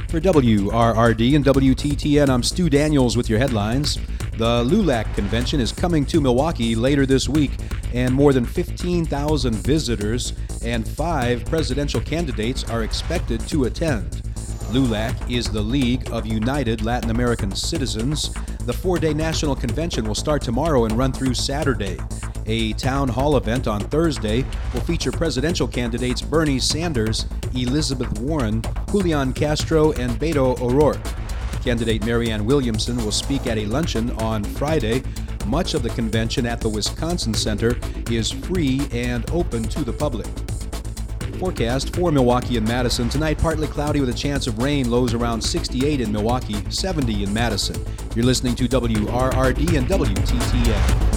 For WRRD and WTTN, I'm Stu Daniels with your headlines. The LULAC convention is coming to Milwaukee later this week, and more than 15,000 visitors and 5 presidential candidates are expected to attend. LULAC is the League of United Latin American Citizens. The 4-day national convention will start tomorrow and run through Saturday. A town hall event on Thursday will feature presidential candidates Bernie Sanders, Elizabeth Warren, Julian Castro, and Beto O'Rourke. Candidate Marianne Williamson will speak at a luncheon on Friday. Much of the convention at the Wisconsin Center is free and open to the public. Forecast for Milwaukee and Madison. Tonight, partly cloudy with a chance of rain. Lows around 68 in Milwaukee, 70 in Madison. You're listening to WRRD and WTTN.